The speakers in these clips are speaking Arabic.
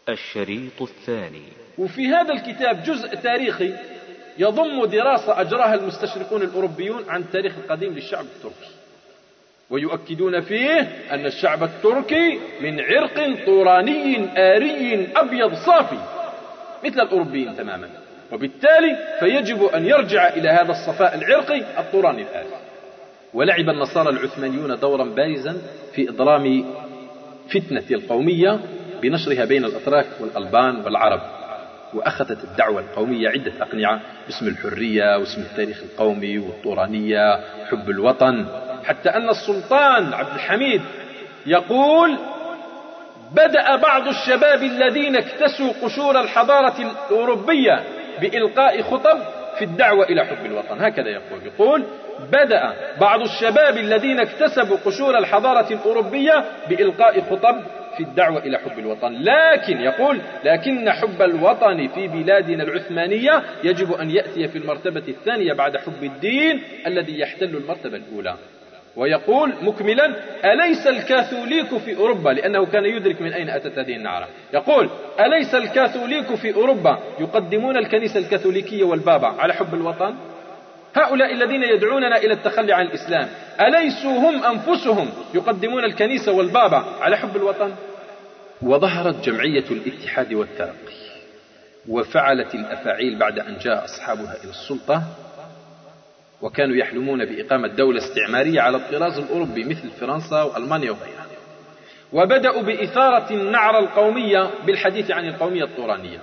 الشريط الثاني. وفي هذا الكتاب جزء تاريخي يضم دراسة أجراها المستشرقون الأوروبيون عن التاريخ القديم للشعب التركي، ويؤكدون فيه أن الشعب التركي من عرق طوراني آري أبيض صافي مثل الأوروبيين تماما، وبالتالي فيجب أن يرجع إلى هذا الصفاء العرقي الطوراني الآري. ولعب النصارى العثمانيون دورا بارزا في إضرام فتنة القومية بنشرها بين الأتراك والألبان والعرب، وأخذت الدعوة القومية عدة أقنعة باسم الحرية واسم التاريخ القومي والطورانية حب الوطن، حتى أن السلطان عبد الحميد يقول: بدأ بعض الشباب الذين اكتسوا قشور الحضارة الأوروبية بإلقاء خطب في الدعوة إلى حب الوطن. هكذا يقول بدأ بعض الشباب الذين اكتسبوا قشور الحضارة الأوروبية بإلقاء خطب في الدعوة إلى حب الوطن، لكن يقول: لكن حب الوطن في بلادنا العثمانية يجب أن يأتي في المرتبة الثانية بعد حب الدين الذي يحتل المرتبة الأولى. ويقول مكملا: أليس الكاثوليك في أوروبا، لأنه كان يدرك من أين أتت هذه النعرة، يقول: أليس الكاثوليك في أوروبا يقدمون الكنيسة الكاثوليكية والبابا على حب الوطن؟ هؤلاء الذين يدعوننا إلى التخلي عن الإسلام أليسوا هم أنفسهم يقدمون الكنيسة والبابا على حب الوطن؟ وظهرت جمعية الاتحاد والترقي، وفعلت الأفاعيل بعد أن جاء أصحابها إلى السلطة، وكانوا يحلمون بإقامة دولة استعمارية على الطراز الأوروبي مثل فرنسا وألمانيا وغيرها، وبدأوا بإثارة النعرة القومية بالحديث عن القومية الطورانية.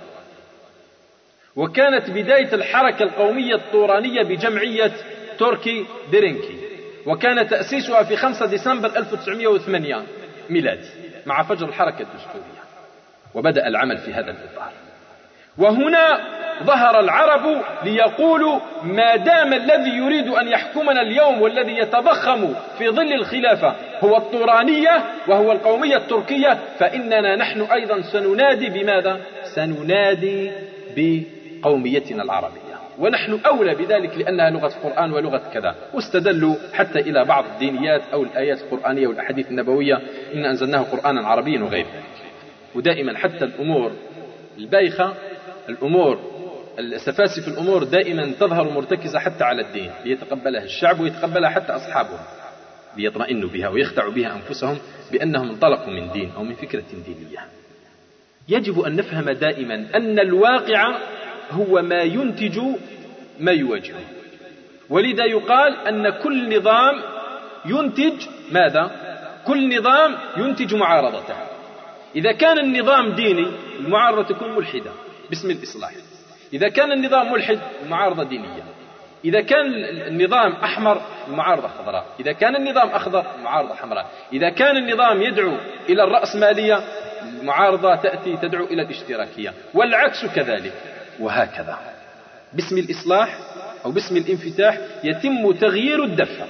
وكانت بداية الحركة القومية الطورانية بجمعية تركي ديرينكي، وكان تأسيسها في 5 ديسمبر 1908 ميلادي مع فجر الحركة الدستورية، وبدأ العمل في هذا الإطار. وهنا ظهر العرب ليقولوا: ما دام الذي يريد أن يحكمنا اليوم والذي يتضخم في ظل الخلافة هو الطورانية وهو القومية التركية، فإننا نحن أيضا سننادي بماذا؟ سننادي بقوميتنا العربية، ونحن أولى بذلك لأنها لغة قرآن ولغة كذا. واستدلوا حتى إلى بعض الدينيات أو الآيات القرآنية والأحاديث النبوية: إن أنزلناه قرآنا عربيا وغير ذلك. ودائما حتى الأمور البايخة، الأمور السفاسف، الأمور دائما تظهر مرتكزة حتى على الدين، ليتقبلها الشعب ويتقبلها حتى أصحابها، ليطمئنوا بها ويخدعوا بها أنفسهم بأنهم انطلقوا من دين أو من فكرة دينية. يجب أن نفهم دائما أن الواقع هو ما ينتج ما يواجهه، ولذا يقال أن كل نظام ينتج ماذا؟ كل نظام ينتج معارضته. إذا كان النظام ديني المعارضة تكون ملحدة باسم الإصلاح، إذا كان النظام ملحد المعارضة دينية، إذا كان النظام أحمر المعارضة خضراء، إذا كان النظام أخضر المعارضة حمراء، إذا كان النظام يدعو إلى الرأسمالية المعارضة تأتي تدعو إلى الاشتراكية، والعكس كذلك، وهكذا. باسم الإصلاح أو باسم الانفتاح يتم تغيير الدفة.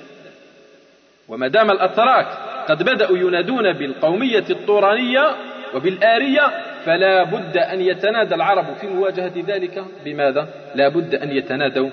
وما دام الأتراك قد بدأوا ينادون بالقومية الطورانية وبالآرية، فلا بد أن يتنادى العرب في مواجهة ذلك بماذا؟ لا بد أن يتنادوا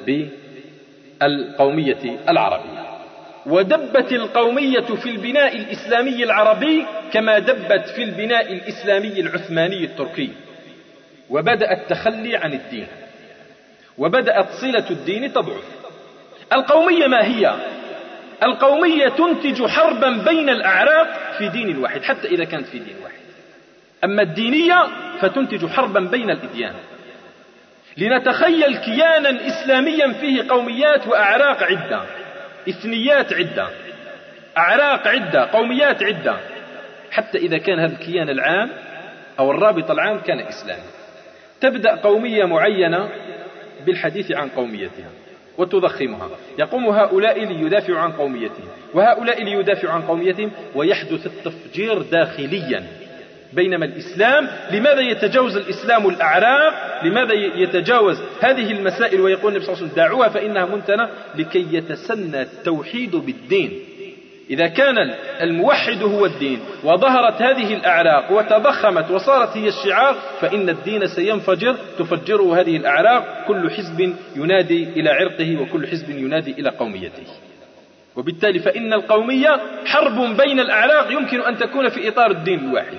بالقومية العربية. ودبت القومية في البناء الإسلامي العربي كما دبت في البناء الإسلامي العثماني التركي، وبدأ التخلي عن الدين، وبدأت صلة الدين تضعف. القومية ما هي؟ القومية تنتج حربا بين الأعراق في دين واحد، حتى إذا كانت في دين واحد. أما الدينية فتنتج حربا بين الإديان. لنتخيل كيانا إسلاميا فيه قوميات وأعراق عدة، إثنيات عدة، أعراق عدة، قوميات عدة، حتى إذا كان هذا الكيان العام أو الرابط العام كان إسلامي. تبدأ قومية معينة بالحديث عن قوميتها وتضخمها، يقوم هؤلاء ليدافعوا عن قوميتهم وهؤلاء ليدافعوا عن قوميتهم، ويحدث التفجير داخليا. بينما الإسلام لماذا يتجاوز الإسلام الأعراق؟ لماذا يتجاوز هذه المسائل ويقول النبي صلى الله عليه وسلم: دعوها فإنها منتنة، لكي يتسنى التوحيد بالدين. إذا كان الموحد هو الدين وظهرت هذه الأعراق وتضخمت وصارت هي الشعار، فإن الدين سينفجر، تفجره هذه الأعراق، كل حزب ينادي إلى عرقه وكل حزب ينادي إلى قوميته. وبالتالي فإن القومية حرب بين الأعراق يمكن أن تكون في إطار الدين الواحد،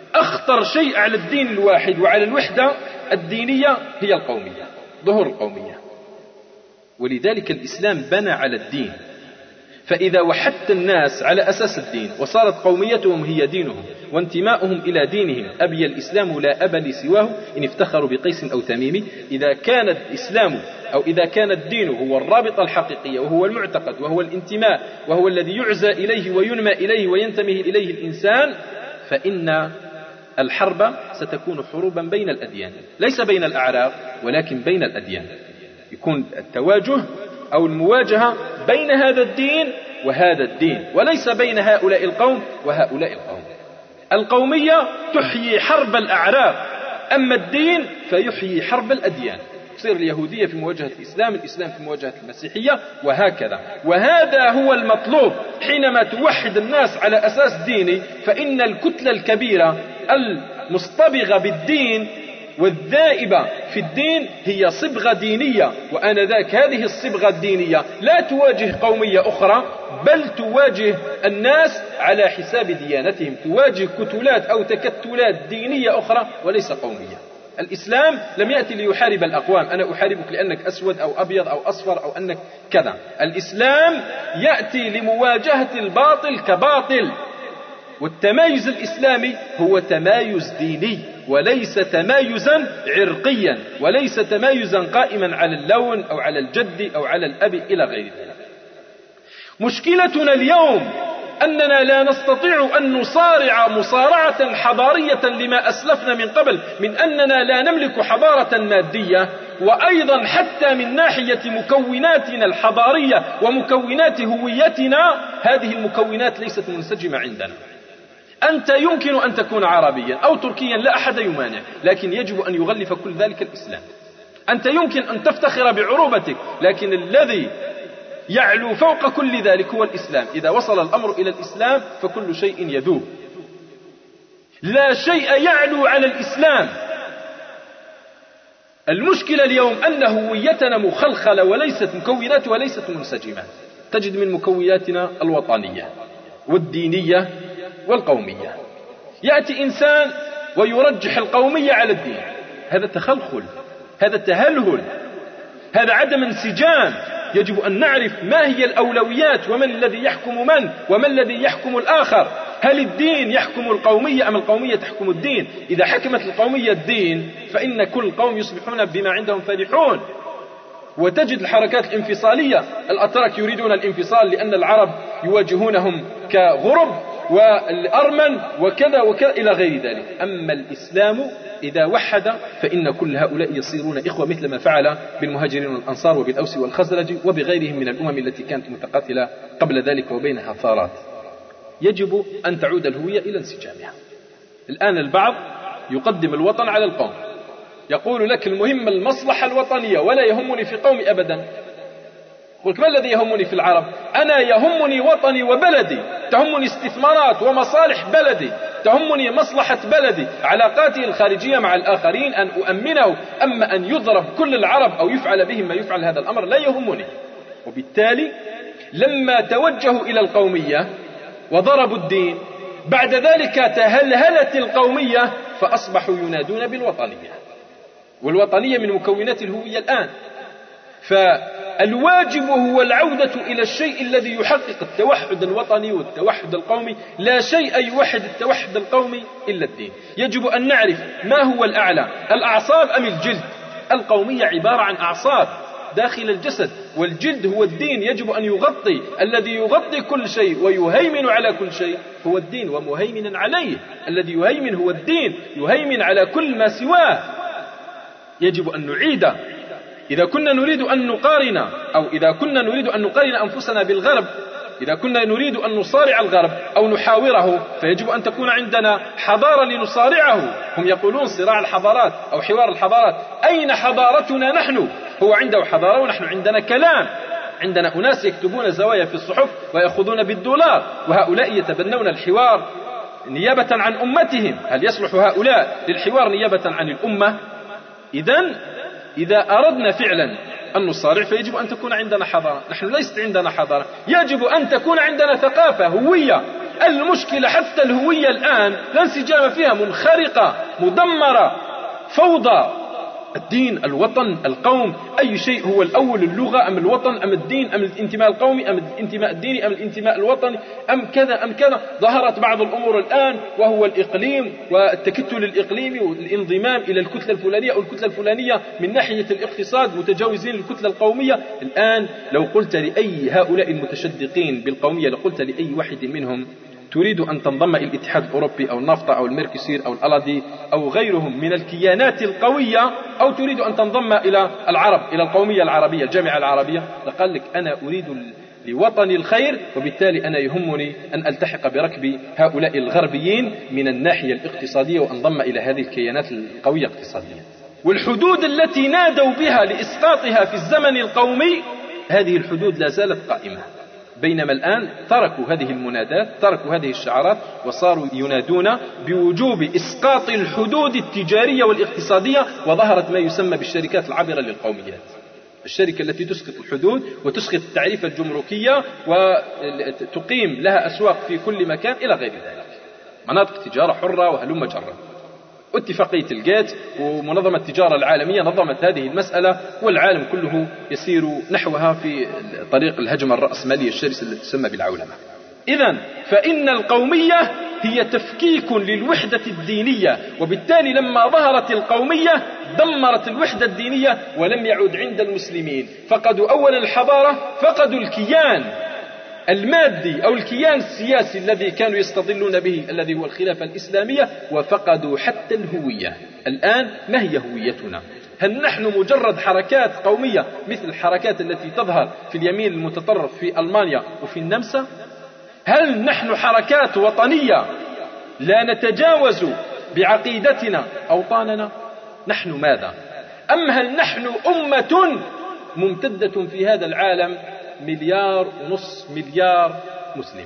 أخطر شيء على الدين الواحد وعلى الوحدة الدينية هي القومية، ظهور القومية. ولذلك الإسلام بنى على الدين، فإذا وحدت الناس على أساس الدين وصارت قوميتهم هي دينهم وانتماؤهم إلى دينهم أبي الإسلام لا أبا لي سواه إن افتخروا بقيس أو تميم، إذا كان الإسلام أو إذا كان الدين هو الرابطة الحقيقية وهو المعتقد وهو الانتماء وهو الذي يعزى إليه وينمى إليه وينتمي إليه الإنسان، فإن الحرب ستكون حروبا بين الأديان، ليس بين الأعراق ولكن بين الأديان، يكون التواجه أو المواجهة بين هذا الدين وهذا الدين، وليس بين هؤلاء القوم وهؤلاء القوم. القومية تحيي حرب الأعراق، أما الدين فيحيي حرب الأديان، تصير اليهودية في مواجهة الإسلام، الإسلام في مواجهة المسيحية، وهكذا. وهذا هو المطلوب حينما توحد الناس على أساس ديني، فإن الكتلة الكبيرة المصطبغة بالدين والذائبة في الدين هي صبغة دينية، وآنذاك هذه الصبغة الدينية لا تواجه قومية أخرى، بل تواجه الناس على حساب ديانتهم، تواجه كتلات أو تكتلات دينية أخرى وليس قومية. الإسلام لم يأتي ليحارب الأقوام، أنا أحاربك لأنك أسود أو أبيض أو أصفر أو أنك كذا. الإسلام يأتي لمواجهة الباطل كباطل، والتمايز الإسلامي هو تمايز ديني وليس تمايزا عرقيا، وليس تمايزا قائما على اللون أو على الجد أو على الأب إلى غير ذلك. مشكلتنا اليوم أننا لا نستطيع أن نصارع مصارعة حضارية لما أسلفنا من قبل، من أننا لا نملك حضارة مادية، وأيضا حتى من ناحية مكوناتنا الحضارية ومكونات هويتنا، هذه المكونات ليست منسجمة عندنا. أنت يمكن أن تكون عربيا أو تركيا، لا أحد يمانع، لكن يجب أن يغلف كل ذلك الإسلام. أنت يمكن أن تفتخر بعروبتك، لكن الذي يعلو فوق كل ذلك هو الإسلام. إذا وصل الأمر إلى الإسلام فكل شيء يذوب، لا شيء يعلو على الإسلام. المشكلة اليوم أن هويتنا مخلخلة وليست مكوناتها وليست منسجمة. تجد من مكوناتنا الوطنية والدينية والقومية، يأتي إنسان ويرجح القومية على الدين، هذا تخلخل، هذا تهلهل، هذا عدم انسجام. يجب أن نعرف ما هي الأولويات ومن الذي يحكم من وما الذي يحكم الآخر. هل الدين يحكم القومية أم القومية تحكم الدين؟ إذا حكمت القومية الدين فإن كل قوم يصبحون بما عندهم فرحون. وتجد الحركات الانفصالية، الأتراك يريدون الانفصال لأن العرب يواجهونهم كغرب والأرمن وكذا وكذا إلى غير ذلك. أما الإسلام إذا وحد فإن كل هؤلاء يصيرون إخوة، مثل ما فعل بالمهاجرين والأنصار وبالأوس والخزرج وبغيرهم من الأمم التي كانت متقاتلة قبل ذلك وبينها ثارات. يجب أن تعود الهوية إلى انسجامها. الآن البعض يقدم الوطن على القوم، يقول لك المهم المصلحة الوطنية ولا يهمني في قومي أبدا. قلت ما الذي يهمني في العرب؟ أنا يهمني وطني وبلدي، تهمني استثمارات ومصالح بلدي، تهمني مصلحة بلدي، علاقاتي الخارجية مع الآخرين أن أؤمنه. أما أن يضرب كل العرب أو يفعل بهم ما يفعل، هذا الأمر لا يهمني. وبالتالي لما توجهوا إلى القومية وضربوا الدين، بعد ذلك تهلهلت القومية فأصبحوا ينادون بالوطنية، والوطنية من مكونات الهوية الآن. فالواجب هو العودة إلى الشيء الذي يحقق التوحد الوطني والتوحد القومي. لا شيء يوحد التوحد القومي إلا الدين. يجب أن نعرف ما هو الأعلى، الأعصاب أم الجلد؟ القومية عبارة عن أعصاب داخل الجسد، والجلد هو الدين. يجب أن يغطي، الذي يغطي كل شيء ويهيمن على كل شيء هو الدين، ومهيمن عليه. الذي يهيمن هو الدين، يهيمن على كل ما سواه. يجب أن نعيد. إذا كنا نريد أن نقارن، أو إذا كنا نريد أن نقارن أنفسنا بالغرب، إذا كنا نريد أن نصارع الغرب أو نحاوره، فيجب أن تكون عندنا حضارة لنصارعه. هم يقولون صراع الحضارات أو حوار الحضارات. أين حضارتنا نحن؟ هو عنده حضارة ونحن عندنا كلام. عندنا أناس يكتبون زوايا في الصحف ويأخذون بالدولار، وهؤلاء يتبنون الحوار نيابة عن أمتهم. هل يصلح هؤلاء للحوار نيابة عن الأمة؟ إذا أردنا فعلا أن نصارع فيجب أن تكون عندنا حضارة. نحن ليست عندنا حضارة، يجب أن تكون عندنا ثقافة، هوية. المشكلة حتى الهوية الآن لا انسجام فيها، منخرقة، مدمرة، فوضى. الدين، الوطن، القوم، أي شيء هو الأول؟ اللغة أم الوطن أم الدين أم الانتماء القومي أم الانتماء الديني أم الانتماء الوطني أم كذا أم كذا؟ ظهرت بعض الأمور الآن وهو الإقليم والتكتل الإقليمي والانضمام إلى الكتلة الفلانية أو الكتلة الفلانية من ناحية الاقتصاد، متجاوزين الكتلة القومية. الآن لو قلت لأي هؤلاء المتشدقين بالقومية، لو قلت لأي واحد منهم تريد أن تنضم إلى الاتحاد الأوروبي أو النافطة أو الميركوسير أو الألاضي أو غيرهم من الكيانات القوية، أو تريد أن تنضم إلى العرب، إلى القومية العربية، الجامعة العربية، لقال لك أنا أريد لوطني الخير، وبالتالي أنا يهمني أن ألتحق بركب هؤلاء الغربيين من الناحية الاقتصادية وأنضم إلى هذه الكيانات القوية اقتصاديا. والحدود التي نادوا بها لإسقاطها في الزمن القومي، هذه الحدود لا زالت قائمة، بينما الآن تركوا هذه المنادات، تركوا هذه الشعارات، وصاروا ينادون بوجوب إسقاط الحدود التجارية والاقتصادية، وظهرت ما يسمى بالشركات العابرة للقوميات، الشركة التي تسقط الحدود وتسقط التعريفة الجمركية وتقيم لها أسواق في كل مكان إلى غير ذلك، مناطق تجارة حرة وهلم جرا. اتفاقية الجيت ومنظمة التجارة العالمية نظمت هذه المسألة، والعالم كله يسير نحوها في طريق الهجمة الرأسمالية الشرسة التي تسمى بالعولمة. إذن فإن القومية هي تفكيك للوحدة الدينية، وبالتالي لما ظهرت القومية دمرت الوحدة الدينية، ولم يعد عند المسلمين، فقدوا أولا الحضارة، فقدوا الكيان المادي أو الكيان السياسي الذي كانوا يستظلون به الذي هو الخلافة الإسلامية، وفقدوا حتى الهوية. الآن ما هي هويتنا؟ هل نحن مجرد حركات قومية مثل الحركات التي تظهر في اليمين المتطرف في ألمانيا وفي النمسا؟ هل نحن حركات وطنية لا نتجاوز بعقيدتنا أوطاننا؟ نحن ماذا؟ أم هل نحن أمة ممتدة في هذا العالم 1.5 مليار مسلم؟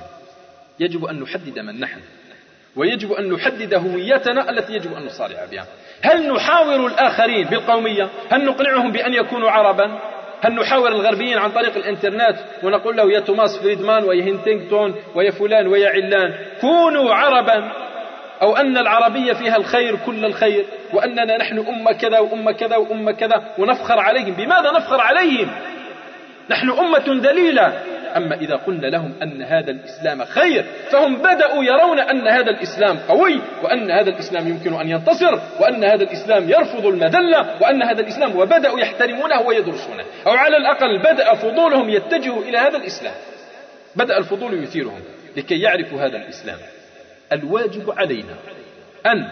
يجب أن نحدد من نحن، ويجب أن نحدد هويتنا التي يجب أن نصارع بها. هل نحاور الآخرين بالقومية؟ هل نقنعهم بأن يكونوا عربا؟ هل نحاور الغربيين عن طريق الإنترنت ونقول له يا توماس فريدمان ويا هينتينغتون ويا فلان ويا علان كونوا عربا، أو أن العربية فيها الخير كل الخير، وأننا نحن أمة كذا وأمة كذا وأمة كذا، ونفخر عليهم؟ بماذا نفخر عليهم؟ نحن أمة ذليلة. أما إذا قلنا لهم أن هذا الإسلام خير، فهم بدأوا يرون أن هذا الإسلام قوي، وأن هذا الإسلام يمكن أن ينتصر، وأن هذا الإسلام يرفض المذلة، وأن هذا الإسلام، وبدأوا يحترمونه ويدرسونه، أو على الأقل بدأ فضولهم يتجه إلى هذا الإسلام، بدأ الفضول يثيرهم لكي يعرفوا هذا الإسلام. الواجب علينا أن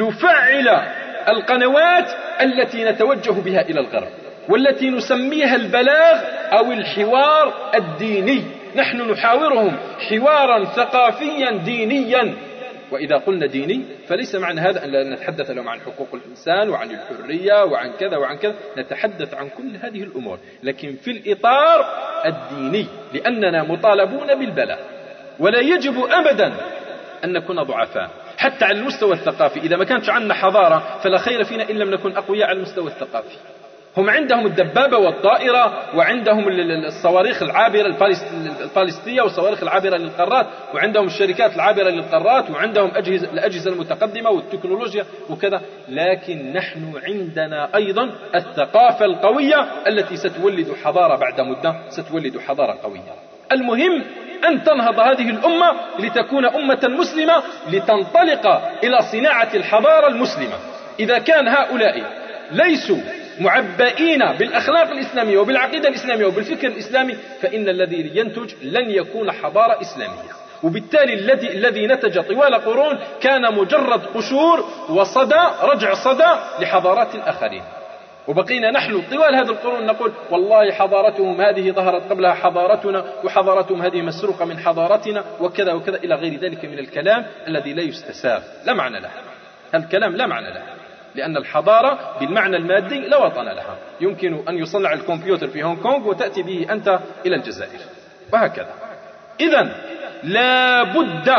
نفعل القنوات التي نتوجه بها إلى الغرب، والتي نسميها البلاغ أو الحوار الديني. نحن نحاورهم حوارا ثقافيا دينيا، وإذا قلنا ديني فليس معنى هذا أن لا نتحدث لهم عن حقوق الإنسان وعن الحرية وعن كذا وعن كذا، نتحدث عن كل هذه الأمور لكن في الإطار الديني، لأننا مطالبون بالبلاغ، ولا يجب أبدا أن نكون ضعفاء حتى على المستوى الثقافي. إذا ما كانت عندنا حضارة فلا خير فينا إن لم نكن أقوياء على المستوى الثقافي. هم عندهم الدبابة والطائرة، وعندهم الصواريخ العابرة البالستية والصواريخ العابرة للقارات، وعندهم الشركات العابرة للقارات، وعندهم الأجهزة المتقدمة والتكنولوجيا وكذا، لكن نحن عندنا أيضا الثقافة القوية التي ستولد حضارة بعد مدة، ستولد حضارة قوية. المهم أن تنهض هذه الأمة لتكون أمة مسلمة، لتنطلق إلى صناعة الحضارة المسلمة. إذا كان هؤلاء ليسوا معبئين بالأخلاق الإسلامية وبالعقيدة الإسلامية وبالفكر الإسلامي، فإن الذي ينتج لن يكون حضارة إسلامية، وبالتالي الذي نتج طوال قرون كان مجرد قشور وصدى، رجع صدى لحضارات الآخرين. وبقينا نحن طوال هذا القرون نقول والله حضارتهم هذه ظهرت قبلها حضارتنا، وحضارتهم هذه مسروقة من حضارتنا، وكذا وكذا إلى غير ذلك من الكلام الذي لا يستساغ، لا معنى له. هذا الكلام لا معنى له، لأن الحضارة بالمعنى المادي لا وطن لها. يمكن أن يصنع الكمبيوتر في هونغ كونغ وتأتي به أنت إلى الجزائر وهكذا. إذن لا بد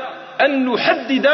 أن نحدد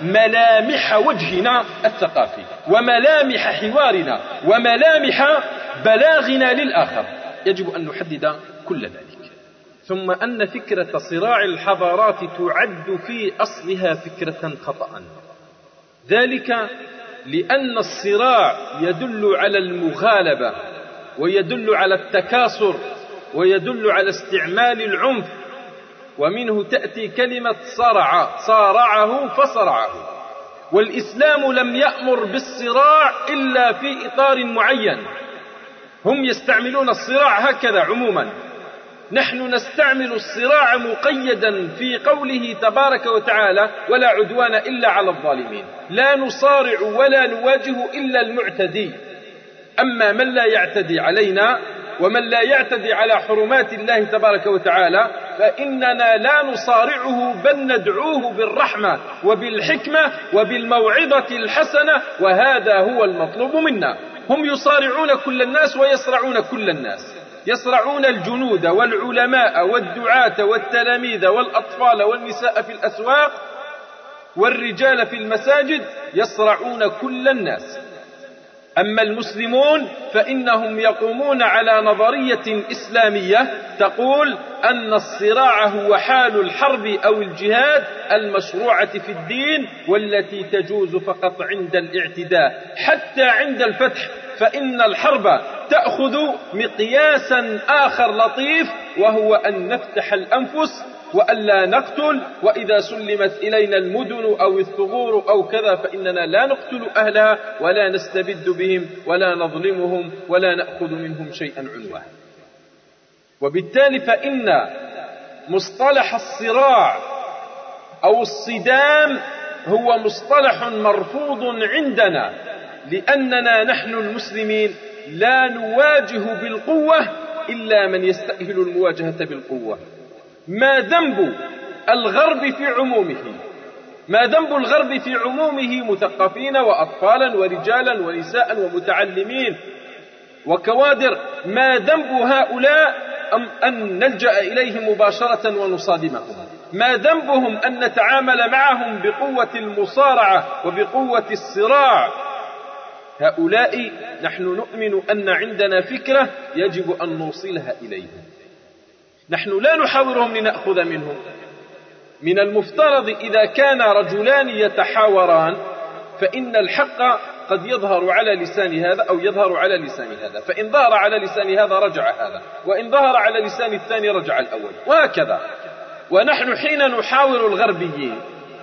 ملامح وجهنا الثقافي، وملامح حوارنا، وملامح بلاغنا للآخر. يجب أن نحدد كل ذلك. ثم أن فكرة صراع الحضارات تعد في أصلها فكرة خطأ، ذلك لأن الصراع يدل على المغالبة ويدل على التكاثر ويدل على استعمال العنف، ومنه تأتي كلمة صرع، صارعه فصرعه. والإسلام لم يأمر بالصراع إلا في إطار معين، هم يستعملون الصراع هكذا عموما، نحن نستعمل الصراع مقيدا في قوله تبارك وتعالى: ولا عدوان إلا على الظالمين، لا نصارع ولا نواجه إلا المعتدي. أما من لا يعتدي علينا ومن لا يعتدي على حرمات الله تبارك وتعالى فإننا لا نصارعه، بل ندعوه بالرحمة وبالحكمة وبالموعظة الحسنة، وهذا هو المطلوب منا. هم يصارعون كل الناس ويصرعون كل الناس، يصرعون الجنود والعلماء والدعاة والتلاميذ والأطفال والنساء في الأسواق والرجال في المساجد، يصرعون كل الناس. أما المسلمون فإنهم يقومون على نظرية إسلامية تقول أن الصراع هو حال الحرب أو الجهاد المشروعة في الدين، والتي تجوز فقط عند الاعتداء. حتى عند الفتح فإن الحرب تأخذ مقياسا آخر لطيف، وهو أن نفتح الأنفس وألا نقتل، وإذا سلمت إلينا المدن أو الثغور أو كذا فإننا لا نقتل أهلها ولا نستبد بهم ولا نظلمهم ولا نأخذ منهم شيئا عنوة. وبالتالي فإن مصطلح الصراع أو الصدام هو مصطلح مرفوض عندنا، لأننا نحن المسلمين لا نواجه بالقوة إلا من يستأهل المواجهة بالقوة. ما ذنب الغرب في عمومه؟ ما ذنب الغرب في عمومه؟ مثقفين وأطفالا ورجالا ونساء ومتعلمين وكوادر. ما ذنب هؤلاء أن نلجأ إليهم مباشرة ونصادمهم؟ ما ذنبهم أن نتعامل معهم بقوة المصارعة وبقوة الصراع؟ هؤلاء نحن نؤمن أن عندنا فكرة يجب أن نوصلها إليهم. نحن لا نحاورهم لنأخذ منهم. من المفترض إذا كان رجلان يتحاوران فإن الحق قد يظهر على لسان هذا أو يظهر على لسان هذا، فإن ظهر على لسان هذا رجع هذا، وإن ظهر على لسان الثاني رجع الأول، وهكذا. ونحن حين نحاور الغربيين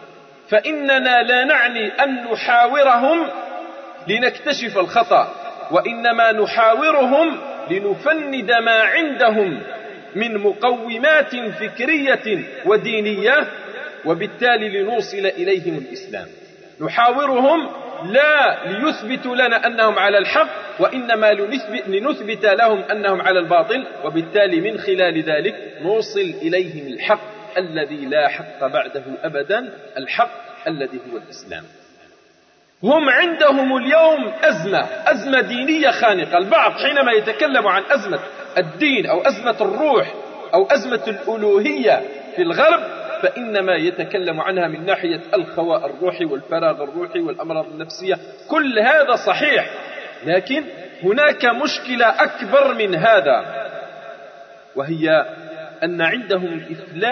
فإننا لا نعني أن نحاورهم لنكتشف الخطأ، وإنما نحاورهم لنفند ما عندهم من مقومات فكرية ودينية، وبالتالي لنوصل إليهم الإسلام. نحاورهم لا ليثبتوا لنا أنهم على الحق، وإنما لنثبت لهم أنهم على الباطل، وبالتالي من خلال ذلك نوصل إليهم الحق الذي لا حق بعده أبدا، الحق الذي هو الإسلام. هم عندهم اليوم أزمة دينية خانقة. البعض حينما يتكلم عن أزمة الدين أو أزمة الروح أو أزمة الألوهية في الغرب فإنما يتكلم عنها من ناحية الخواء الروحي والفراغ الروحي والأمراض النفسية. كل هذا صحيح، لكن هناك مشكلة أكبر من هذا، وهي أن عندهم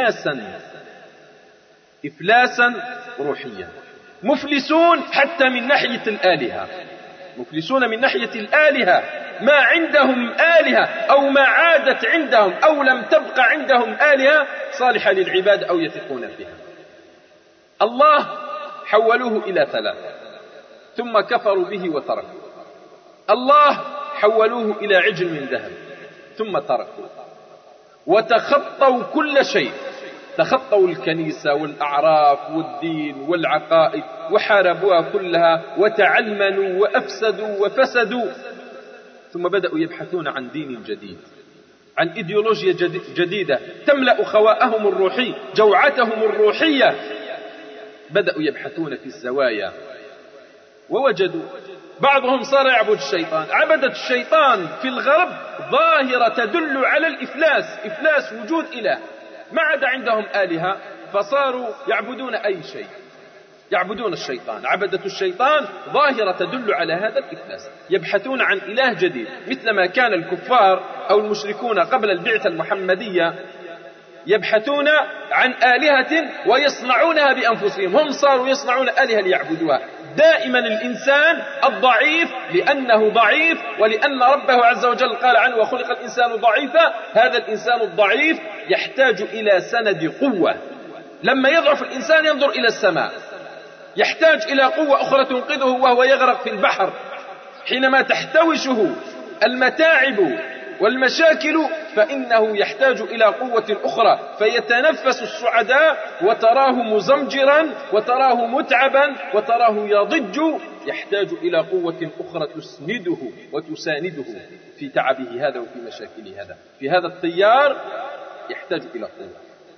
إفلاسا روحيا. مفلسون حتى من ناحية الآلهة، مفلسون من ناحية الآلهة. ما عندهم آلهة أو ما عادت عندهم أو لم تبقى عندهم آلهة صالحة للعباد أو يثقون فيها. الله حولوه إلى ثلاثة ثم كفروا به وتركوا. الله حولوه إلى عجل من ذهب ثم تركوا، وتخطوا كل شيء، تخطوا الكنيسة والأعراف والدين والعقائد وحاربوها كلها وتعلمنوا وأفسدوا وفسدوا، ثم بدأوا يبحثون عن دين جديد، عن إيديولوجيا جديدة تملأ خواءهم الروحي، جوعتهم الروحية. بدأوا يبحثون في الزوايا ووجدوا بعضهم صار يعبد الشيطان. عبدة الشيطان في الغرب ظاهرة تدل على الإفلاس، إفلاس وجود إله، ما عاد عندهم آلهة فصاروا يعبدون أي شيء، يعبدون الشيطان. عبدة الشيطان ظاهرة تدل على هذا الإفلاس، يبحثون عن إله جديد، مثلما كان الكفار أو المشركون قبل البعثة المحمدية يبحثون عن آلهة ويصنعونها بأنفسهم، هم صاروا يصنعون آلهة ليعبدوها. دائما الإنسان الضعيف لأنه ضعيف ولأن ربه عز وجل قال عنه وخلق الإنسان ضعيفا، هذا الإنسان الضعيف يحتاج إلى سند قوة. لما يضعف الإنسان ينظر إلى السماء، يحتاج إلى قوة أخرى تنقذه وهو يغرق في البحر. حينما تحتوشه المتاعب والمشاكل فإنه يحتاج إلى قوة أخرى، فيتنفس السعداء وتراه مزمجرا وتراه متعبا وتراه يضج، يحتاج إلى قوة أخرى تسنده وتسانده في تعبه هذا وفي مشاكله هذا. في هذا التيار يحتاج إلى قوة.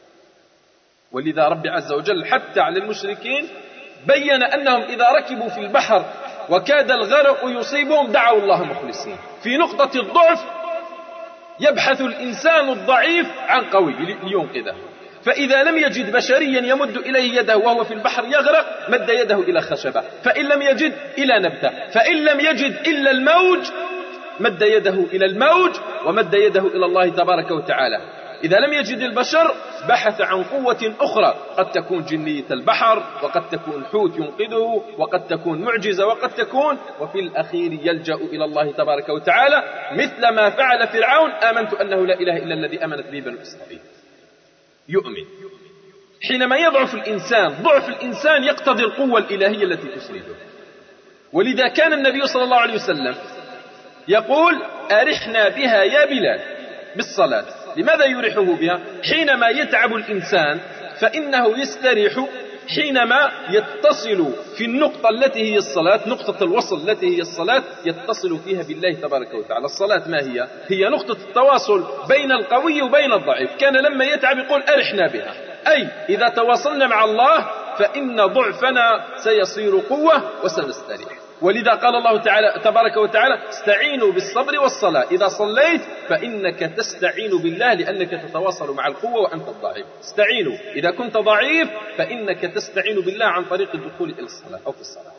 ولذا رب عز وجل حتى على المشركين بين أنهم إذا ركبوا في البحر وكاد الغرق يصيبهم دعوا الله مخلصين. في نقطة الضعف يبحث الإنسان الضعيف عن قوي لينقذه، فإذا لم يجد بشريا يمد إليه يده وهو في البحر يغرق مد يده إلى خشبة، فإن لم يجد إلى نبتة، فإن لم يجد إلا الموج مد يده إلى الموج ومد يده إلى الله تبارك وتعالى. إذا لم يجد البشر بحث عن قوة أخرى، قد تكون جنية البحر وقد تكون حوت ينقذه وقد تكون معجزة وقد تكون، وفي الأخير يلجأ إلى الله تبارك وتعالى مثل ما فعل فرعون: آمنت أنه لا إله إلا الذي آمنت به بنو إسرائيل. يؤمن. حينما يضعف الإنسان، ضعف الإنسان يقتضي القوة الإلهية التي تسنده. ولذا كان النبي صلى الله عليه وسلم يقول: أرحنا بها يا بلال بالصلاة. لماذا يريحه بها؟ حينما يتعب الإنسان فإنه يستريح حينما يتصل في النقطة التي هي الصلاة، نقطة الوصل التي هي الصلاة، يتصل فيها بالله تبارك وتعالى. الصلاة ما هي؟ هي نقطة التواصل بين القوي وبين الضعيف. كان لما يتعب يقول: أرحنا بها، أي إذا تواصلنا مع الله فإن ضعفنا سيصير قوة وسنستريح. ولذا قال الله تعالى تبارك وتعالى: استعينوا بالصبر والصلاة. إذا صليت فإنك تستعين بالله لأنك تتواصل مع القوة وأنت الضعيف. استعينوا، إذا كنت ضعيف فإنك تستعين بالله عن طريق الدخول إلى الصلاة أو في الصلاة.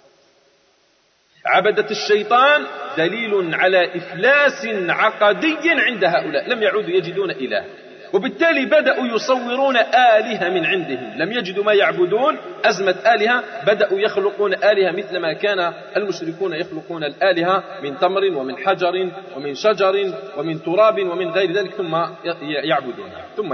عبدة الشيطان دليل على إفلاس عقدي عند هؤلاء، لم يعودوا يجدون إله، وبالتالي بدأوا يصورون آلهة من عندهم. لم يجدوا ما يعبدون، أزمة آلهة، بدأوا يخلقون آلهة مثل ما كان المشركون يخلقون الآلهة من تمر ومن حجر ومن شجر ومن تراب ومن غير ذلك، ثم يعبدون.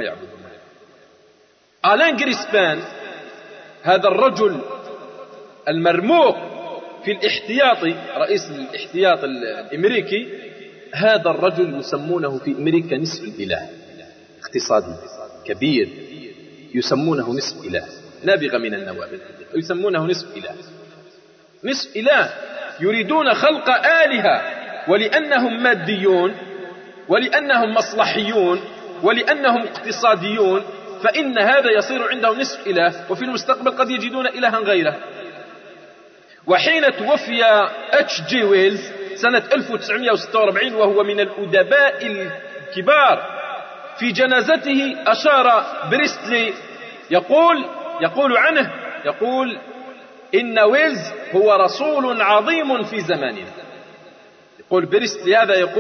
آلان جريسبان هذا الرجل المرموق في الاحتياطي، رئيس الاحتياط الأمريكي، هذا الرجل يسمونه في أمريكا نصف الإله، اقتصادي كبير، يسمونه نصف إله، نابغة من النوابغ، يسمونه نصف إله. نصف إله، يريدون خلق آلهة، ولأنهم ماديون ولأنهم مصلحيون ولأنهم اقتصاديون فإن هذا يصير عندهم نصف إله، وفي المستقبل قد يجدون إلها غيره. وحين توفي H.G. ويلز سنة 1946 وهو من الأدباء الكبار، في جنازته أشار بريستلي يقول عنه إن ويلز هو رسول عظيم في زماننا. يقول بريستلي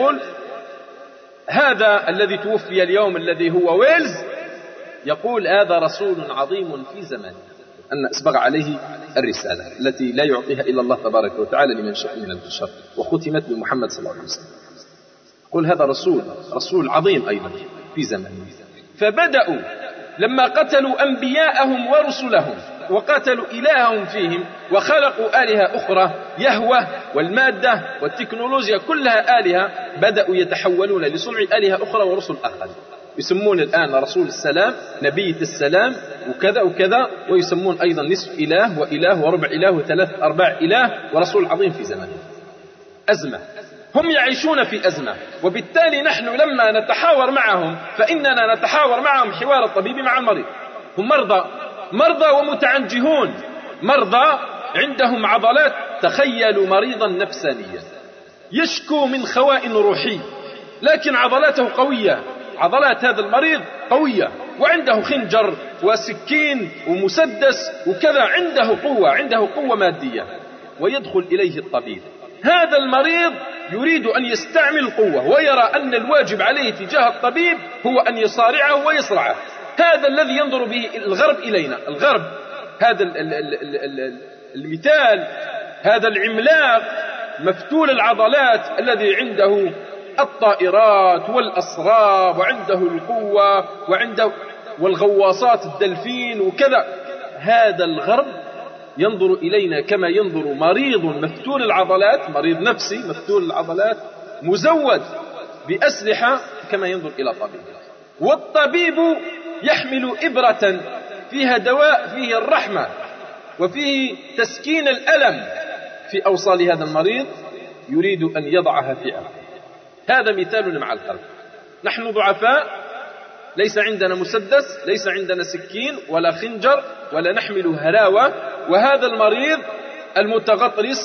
هذا الذي توفي اليوم الذي هو ويلز، يقول هذا رسول عظيم في زماننا، أن أسبغ عليه الرسالة التي لا يعطيها إلا الله تبارك وتعالى لمن شاء من البشر، وختمت بمحمد صلى الله عليه وسلم. يقول هذا رسول عظيم أيضا في زمانه. فبدأوا لما قتلوا أنبياءهم ورسلهم وقتلوا إلههم فيهم وخلقوا آلهة أخرى، يهوه والمادة والتكنولوجيا كلها آلهة، بدأوا يتحولون لصنع آلهة أخرى ورسل آخرين. يسمون الآن رسول السلام، نبي السلام، وكذا وكذا، ويسمون أيضا نصف إله وإله وربع إله وثلاث أرباع إله ورسول عظيم في زمانه. أزمة، هم يعيشون في أزمة. وبالتالي نحن لما نتحاور معهم فإننا نتحاور معهم حوار الطبيب مع المريض. هم مرضى ومتعنجهون، مرضى عندهم عضلات. تخيلوا مريضا نفسانيا يشكو من خواء روحي، لكن عضلاته قوية، عضلات هذا المريض قوية، وعنده خنجر وسكين ومسدس وكذا، عنده قوة مادية، ويدخل إليه الطبيب. هذا المريض يريد أن يستعمل القوة ويرى أن الواجب عليه تجاه الطبيب هو أن يصارعه ويصرعه. هذا الذي ينظر به الغرب إلينا. الغرب هذا المثال، هذا العملاق مفتول العضلات الذي عنده الطائرات والأسراب وعنده القوة وعنده والغواصات الدلفين وكذا، هذا الغرب ينظر إلينا كما ينظر مريض مفتول العضلات، مريض نفسي مفتول العضلات مزود بأسلحة كما ينظر إلى طبيب. والطبيب يحمل إبرة فيها دواء فيه الرحمة وفيه تسكين الألم في أوصال هذا المريض، يريد أن يضعها في أمره. هذا مثال مع الغرب. نحن ضعفاء، ليس عندنا مسدس، ليس عندنا سكين ولا خنجر ولا نحمل هراوة، وهذا المريض المتغطرس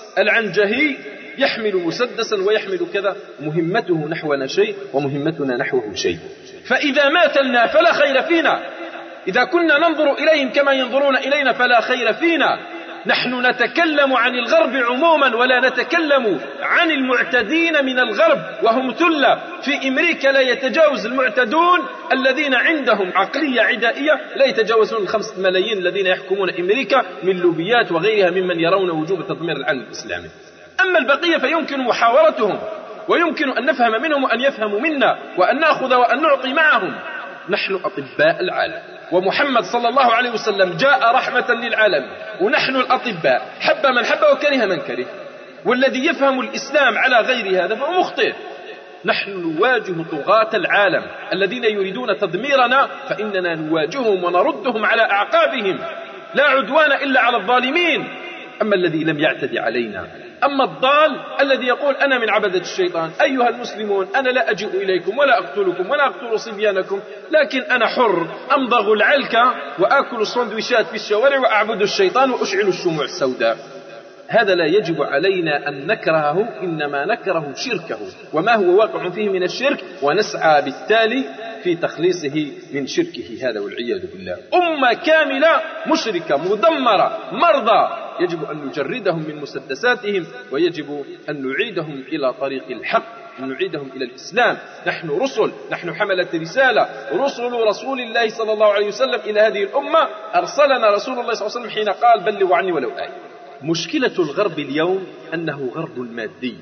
العنجهي يحمل مسدسا ويحمل كذا، مهمته نحونا شيء ومهمتنا نحوه شيء. فإذا ماتلنا فلا خير فينا، إذا كنا ننظر إليهم كما ينظرون إلينا فلا خير فينا. نحن نتكلم عن الغرب عموما ولا نتكلم عن المعتدين من الغرب، وهم ثلة. في أمريكا لا يتجاوز المعتدون الذين عندهم عقلية عدائية لا يتجاوزون 5 ملايين الذين يحكمون أمريكا من لوبيات وغيرها ممن يرون وجوب تدمير العالم الإسلامي. أما البقية فيمكن محاورتهم ويمكن أن نفهم منهم وأن يفهموا منا وأن نأخذ وأن نعطي معهم. نحن أطباء العالم، ومحمد صلى الله عليه وسلم جاء رحمة للعالم، ونحن الأطباء حب من حب وكره من كره. والذي يفهم الإسلام على غير هذا فهو مخطئ. نحن نواجه طغاة العالم الذين يريدون تدميرنا، فإننا نواجههم ونردهم على أعقابهم. لا عدوان إلا على الظالمين. أما الذي لم يعتدي علينا، أما الضال الذي يقول أنا من عبدة الشيطان، أيها المسلمون أنا لا أجيء إليكم ولا أقتلكم ولا أقتل صبيانكم، لكن أنا حر أمضغ العلكة وآكل السندويشات في الشوارع وأعبد الشيطان وأشعل الشموع السوداء. هذا لا يجب علينا أن نكرهه، إنما نكره شركه وما هو واقع فيه من الشرك، ونسعى بالتالي في تخليصه من شركه هذا والعياذ بالله. أمة كاملة مشركة مدمرة مرضى، يجب أن نجردهم من مسدساتهم، ويجب أن نعيدهم إلى طريق الحق، أن نعيدهم إلى الإسلام. نحن رسل، نحن حملة رسالة، رسول الله صلى الله عليه وسلم إلى هذه الأمة. أرسلنا رسول الله صلى الله عليه وسلم حين قال بلغوا عني ولو آية. مشكلة الغرب اليوم أنه غرب مادي،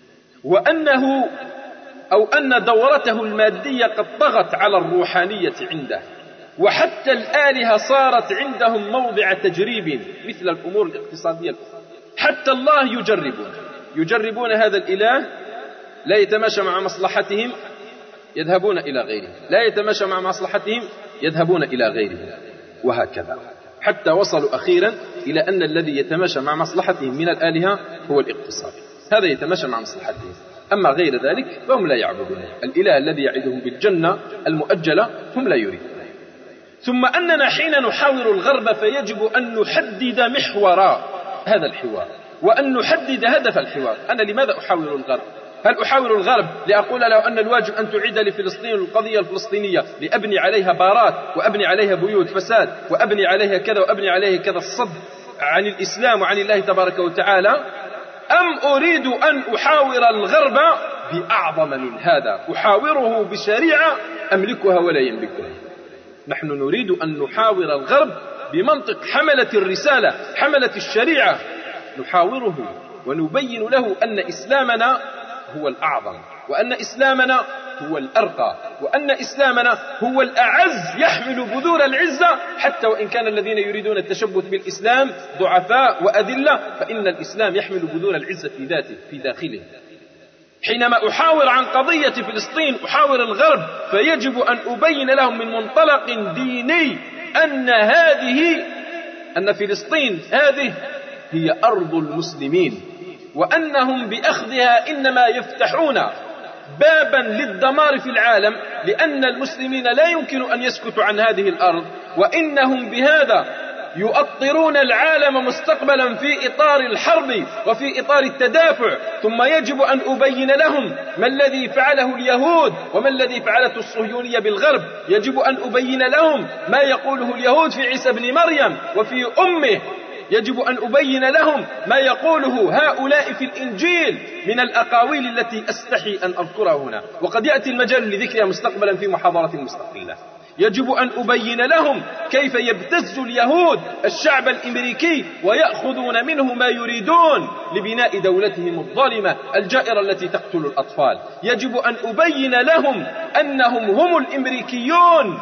أن دورته المادية قد طغت على الروحانية عنده، وحتى الآلهة صارت عندهم موضع تجريب مثل الأمور الاقتصادية الأخرى. حتى الله يجربون هذا الإله، لا يتماشى مع مصلحتهم يذهبون إلى غيره، لا يتماشى مع مصلحتهم يذهبون إلى غيره، وهكذا حتى وصلوا أخيرا إلى أن الذي يتماشى مع مصلحتهم من الآلهة هو الاقتصاد. هذا يتماشى مع مصلحتهم، أما غير ذلك فهم لا يعبدون الإله الذي يعدهم بالجنة المؤجلة، هم لا يريدون. ثم أننا حين نحاور الغرب فيجب أن نحدد محور هذا الحوار وأن نحدد هدف الحوار. أنا لماذا أحاور الغرب؟ هل أحاور الغرب لأقول له أن الواجب أن تعيد لفلسطين القضية الفلسطينية لأبني عليها بارات وأبني عليها بيوت فساد وأبني عليها كذا وأبني عليها كذا، الصد عن الإسلام وعن الله تبارك وتعالى؟ أم أريد أن أحاور الغرب بأعظم من هذا، أحاوره بشريعة أملكها ولا يملكها؟ نحن نريد أن نحاور الغرب بمنطق حملة الرسالة، حملة الشريعة، نحاوره ونبين له أن إسلامنا هو الأعظم، وأن إسلامنا هو الأرقى، وأن إسلامنا هو الأعز، يحمل بذور العزة، حتى وإن كان الذين يريدون التشبث بالإسلام ضعفاء وأذلة، فإن الإسلام يحمل بذور العزة في ذاته في داخله. حينما أحاور عن قضية فلسطين أحاور الغرب، فيجب أن أبين لهم من منطلق ديني أن فلسطين هذه هي أرض المسلمين، وأنهم بأخذها إنما يفتحون بابا للدمار في العالم، لأن المسلمين لا يمكن أن يسكتوا عن هذه الأرض، وإنهم بهذا يؤطرون العالم مستقبلا في إطار الحرب وفي إطار التدافع. ثم يجب أن أبين لهم ما الذي فعله اليهود وما الذي فعلته الصهيونية بالغرب. يجب أن أبين لهم ما يقوله اليهود في عيسى بن مريم وفي أمه، يجب أن أبين لهم ما يقوله هؤلاء في الإنجيل من الأقاويل التي أستحي أن أذكرها هنا، وقد يأتي المجال لذكرها مستقبلا في محاضرة مستقلة. يجب أن أبين لهم كيف يبتز اليهود الشعب الأمريكي ويأخذون منه ما يريدون لبناء دولتهم الظالمة الجائرة التي تقتل الأطفال. يجب أن أبين لهم أنهم هم الأمريكيون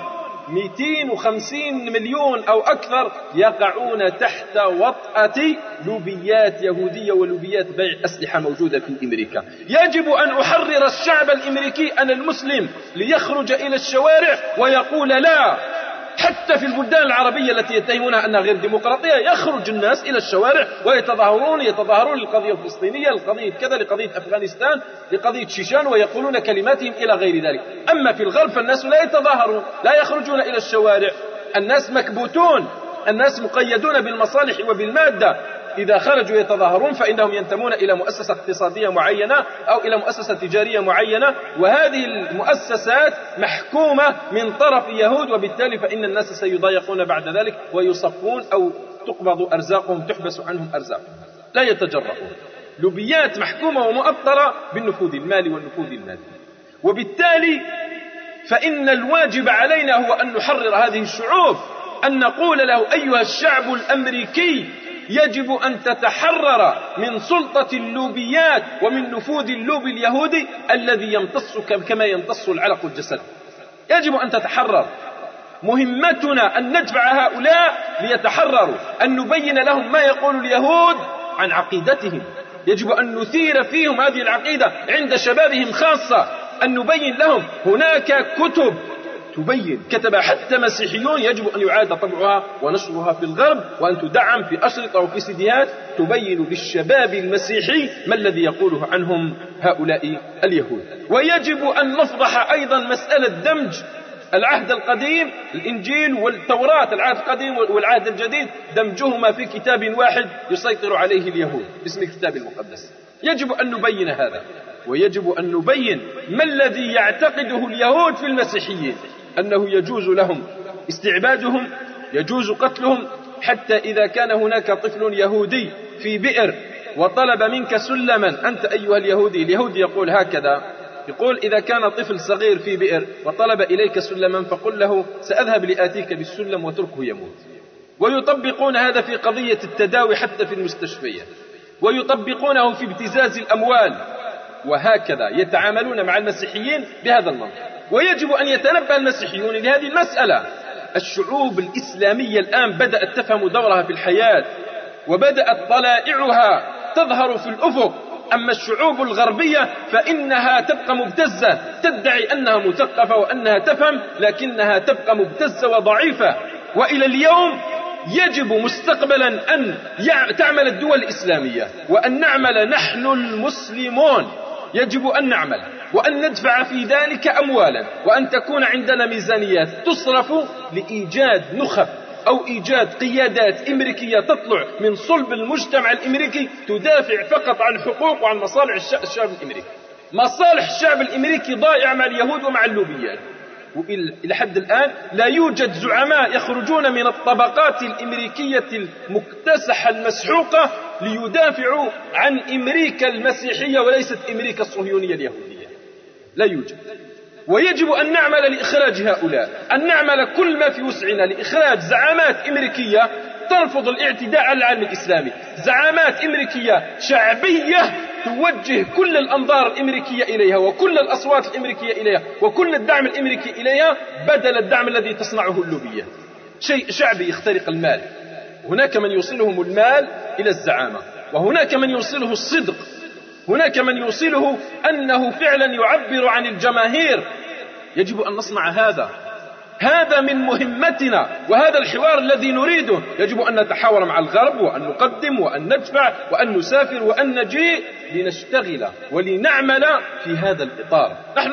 250 مليون أو أكثر يقعون تحت وطأة لوبيات يهودية ولوبيات بيع أسلحة موجودة في أمريكا. يجب أن أحرر الشعب الأمريكي أنا المسلم ليخرج إلى الشوارع ويقول لا. حتى في البلدان العربية التي يتهمونها أنها غير ديمقراطية يخرج الناس إلى الشوارع ويتظاهرون للقضية الفلسطينية، لقضية كذا، لقضية أفغانستان، لقضية شيشان، ويقولون كلماتهم إلى غير ذلك. أما في الغرب فالناس لا يتظاهرون، لا يخرجون إلى الشوارع، الناس مكبوتون، الناس مقيدون بالمصالح وبالمادة. إذا خرجوا يتظاهرون فإنهم ينتمون إلى مؤسسة اقتصادية معينة أو إلى مؤسسة تجارية معينة، وهذه المؤسسات محكومة من طرف يهود، وبالتالي فإن الناس سيضايقون بعد ذلك ويصفون أو تقبض أرزاقهم، تحبس عنهم أرزاقهم، لا يتجرؤون. لوبيات محكومة ومؤطرة بالنفوذ المالي والنفوذ المادي. وبالتالي فإن الواجب علينا هو أن نحرر هذه الشعوب، أن نقول له أيها الشعب الأمريكي يجب أن تتحرر من سلطة اللوبيات ومن نفوذ اللوب اليهودي الذي يمتصك كما يمتص العلق الجسد. يجب أن تتحرر. مهمتنا أن ندفع هؤلاء ليتحرروا، أن نبين لهم ما يقول اليهود عن عقيدتهم. يجب أن نثير فيهم هذه العقيدة عند شبابهم خاصة، أن نبين لهم هناك كتب تبين، كتب حتى مسيحيون، يجب أن يعاد طبعها ونشرها في الغرب، وأن تدعم في أشرطة وفي سيديات تبين للشباب المسيحي ما الذي يقوله عنهم هؤلاء اليهود. ويجب أن نفضح أيضا مسألة دمج العهد القديم، الإنجيل والتوراة، العهد القديم والعهد الجديد، دمجهما في كتاب واحد يسيطر عليه اليهود باسم الكتاب المقدس. يجب أن نبين هذا، ويجب أن نبين ما الذي يعتقده اليهود في المسيحيين، أنه يجوز لهم استعبادهم، يجوز قتلهم، حتى إذا كان هناك طفل يهودي في بئر وطلب منك سلما، أنت أيها اليهودي، اليهودي يقول هكذا، يقول إذا كان طفل صغير في بئر وطلب إليك سلما فقل له سأذهب لآتيك بالسلم وتركه يموت. ويطبقون هذا في قضية التداوي حتى في المستشفيات، ويطبقونه في ابتزاز الأموال، وهكذا يتعاملون مع المسيحيين بهذا المنطق. ويجب أن يتنبه المسيحيون لهذه المسألة. الشعوب الإسلامية الآن بدأت تفهم دورها في الحياة، وبدأت طلائعها تظهر في الأفق. أما الشعوب الغربية فإنها تبقى مبتزة، تدعي أنها مثقفة وأنها تفهم، لكنها تبقى مبتزة وضعيفة. وإلى اليوم يجب مستقبلا أن تعمل الدول الإسلامية، وأن نعمل نحن المسلمون، يجب أن نعمل وأن ندفع في ذلك أموالا، وأن تكون عندنا ميزانيات تصرف لإيجاد نخب أو إيجاد قيادات أمريكية تطلع من صلب المجتمع الأمريكي تدافع فقط عن حقوق وعن مصالح الشعب الأمريكي. مصالح الشعب الأمريكي ضائعة مع اليهود ومع اللوبيات، وإلى حد الآن لا يوجد زعماء يخرجون من الطبقات الأمريكية المكتسحة المسحوقة ليدافعوا عن أمريكا المسيحية وليست أمريكا الصهيونية اليهودية، لا يوجد. ويجب أن نعمل لإخراج هؤلاء، أن نعمل كل ما في وسعنا لإخراج زعامات أمريكية ترفض الاعتداء على العالم الإسلامي، زعامات أمريكية شعبية توجه كل الأنظار الأمريكية إليها وكل الأصوات الأمريكية إليها وكل الدعم الأمريكي إليها بدل الدعم الذي تصنعه اللوبية. شيء شعبي يخترق المال، هناك من يوصلهم المال إلى الزعامة، وهناك من يوصله الصدق، هناك من يوصله أنه فعلا يعبر عن الجماهير. يجب أن نصنع هذا من مهمتنا، وهذا الحوار الذي نريده. يجب أن نتحاور مع الغرب، وأن نقدم، وأن ندفع، وأن نسافر، وأن نجيء لنشتغل ولنعمل في هذا الإطار. نحن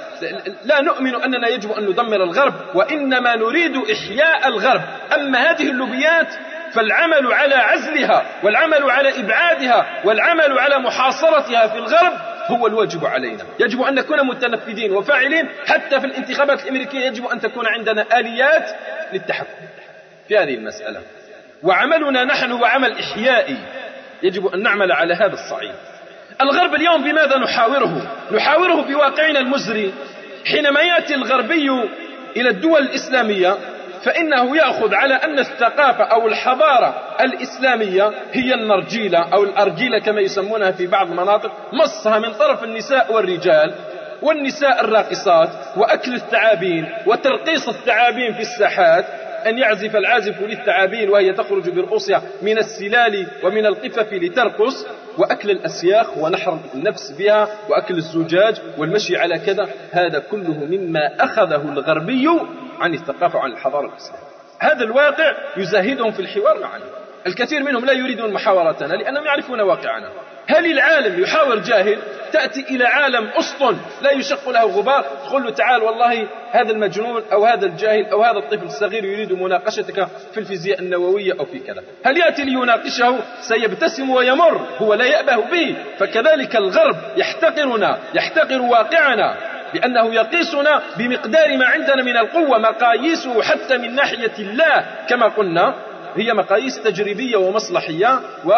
لا نؤمن أننا يجب أن ندمر الغرب، وإنما نريد إحياء الغرب. أما هذه اللوبيات فالعمل على عزلها، والعمل على إبعادها، والعمل على محاصرتها في الغرب هو الواجب علينا. يجب أن نكون متنفذين وفاعلين. حتى في الانتخابات الأمريكية يجب أن تكون عندنا آليات للتحكم في هذه المسألة. وعملنا نحن هو عمل إحيائي، يجب أن نعمل على هذا الصعيد. الغرب اليوم بماذا نحاوره؟ نحاوره بواقعنا المزري. حينما يأتي الغربي إلى الدول الإسلامية فإنه يأخذ على أن الثقافة أو الحضارة الإسلامية هي النرجيلة أو الأرجيلة كما يسمونها في بعض المناطق، مصها من طرف النساء والرجال والنساء الراقصات وأكل الثعابين وترقيص الثعابين في الساحات، أن يعزف العازف للثعابين وهي تخرج برؤوسها من السلال ومن القفف لترقص، وأكل الأسياخ ونحر النفس بها وأكل الزجاج والمشي على كذا. هذا كله مما أخذه الغربي عن الثقافة وعن الحضارة الإسلامية. هذا الواقع يزاهدهم في الحوار معنا. الكثير منهم لا يريدون محاورتنا لأنهم يعرفون واقعنا. هل العالم يحاور جاهل؟ تأتي إلى عالم أسطن لا يشق له غبار، تقول له تعال والله هذا المجنون أو هذا الجاهل أو هذا الطفل الصغير يريد مناقشتك في الفيزياء النووية أو في كذا. هل يأتي ليناقشه؟ سيبتسم ويمر، هو لا يأبه به. فكذلك الغرب يحتقرنا، يحتقر واقعنا، لأنه يقيسنا بمقدار ما عندنا من القوة. مقاييسه حتى من ناحية الله كما قلنا هي مقاييس تجريبية ومصلحية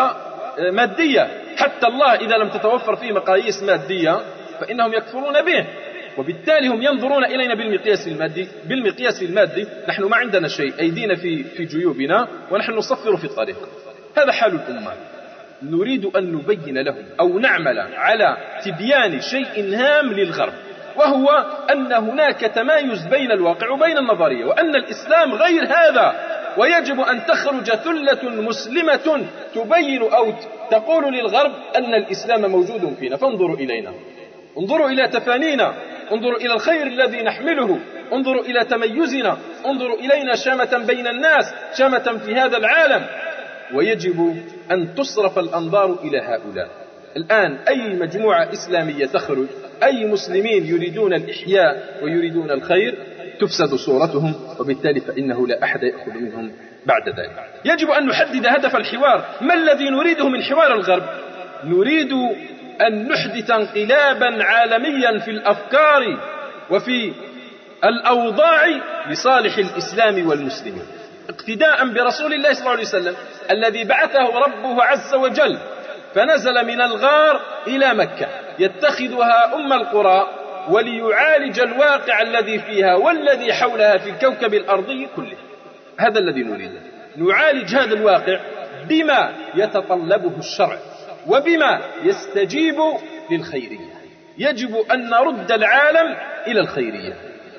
ومادية. حتى الله إذا لم تتوفر فيه مقاييس مادية فإنهم يكفرون به، وبالتالي هم ينظرون إلينا بالمقياس المادي. نحن ما عندنا شيء، أيدينا في جيوبنا ونحن نصفر في الطريق. هذا حال الأمة. نريد أن نبين لهم أو نعمل على تبيان شيء هام للغرب، وهو أن هناك تمايز بين الواقع وبين النظرية، وأن الإسلام غير هذا. ويجب أن تخرج ثلة مسلمة تبين أو تقول للغرب أن الإسلام موجود فينا، فانظروا إلينا، انظروا إلى تفانينا، انظروا إلى الخير الذي نحمله، انظروا إلى تميزنا، انظروا إلينا شامة بين الناس، شامة في هذا العالم. ويجب أن تصرف الأنظار إلى هؤلاء. الآن أي مجموعة إسلامية تخرج، أي مسلمين يريدون الإحياء ويريدون الخير، تفسد صورتهم، وبالتالي فإنه لا أحد يأخذ منهم بعد ذلك. يجب أن نحدد هدف الحوار. ما الذي نريده من حوار الغرب؟ نريد أن نحدث انقلابا عالميا في الأفكار وفي الأوضاع لصالح الإسلام والمسلمين، اقتداء برسول الله صلى الله عليه وسلم الذي بعثه ربه عز وجل فنزل من الغار إلى مكة يتخذها أم القرى وليعالج الواقع الذي فيها والذي حولها في الكوكب الأرضي كله. هذا الذي نريده، نعالج هذا الواقع بما يتطلبه الشرع وبما يستجيب للخيرية. يجب أن نرد العالم إلى الخيرية.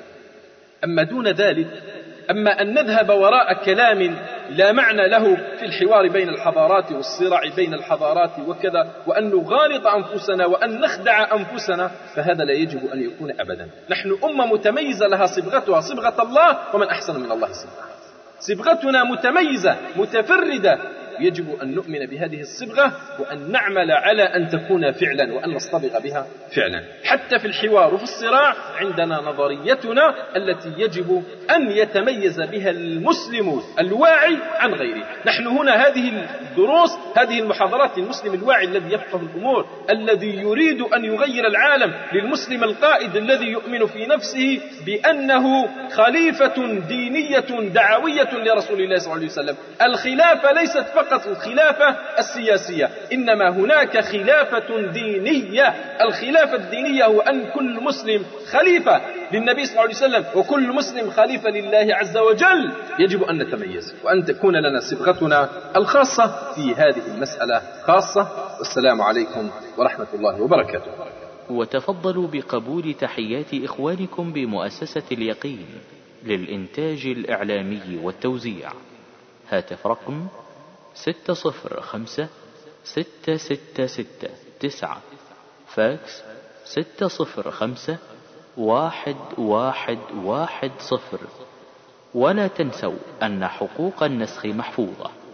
أما دون ذلك، أما أن نذهب وراء كلام لا معنى له في الحوار بين الحضارات والصراع بين الحضارات وكذا، وأن نغالط أنفسنا وأن نخدع أنفسنا، فهذا لا يجب أن يكون أبدا. نحن أمة متميزة لها صبغتها، صبغة الله، ومن أحسن من الله صبغة. صبغتنا متميزة متفردة، يجب أن نؤمن بهذه الصبغة وأن نعمل على أن تكون فعلا وأن نصطبغ بها فعلا. حتى في الحوار وفي الصراع عندنا نظريتنا التي يجب أن يتميز بها المسلم الواعي عن غيره. نحن هنا هذه الدروس، هذه المحاضرات للمسلم الواعي الذي يفقه الأمور، الذي يريد أن يغير العالم، للمسلم القائد الذي يؤمن في نفسه بأنه خليفة دينية دعوية لرسول الله صلى الله عليه وسلم. الخلافة ليست فقط الخلافة السياسية، إنما هناك خلافة دينية. الخلافة الدينية هو أن كل مسلم خليفة للنبي صلى الله عليه وسلم وكل مسلم خليفة لله عز وجل. يجب أن نتميز وأن تكون لنا صبغتنا الخاصة في هذه المسألة خاصة. والسلام عليكم ورحمة الله وبركاته. وتفضلوا بقبول تحيات إخوانكم بمؤسسة اليقين للإنتاج الإعلامي والتوزيع. هاتف رقم 605-666-9، فاكس 605-1110. ولا تنسوا أن حقوق النسخ محفوظة.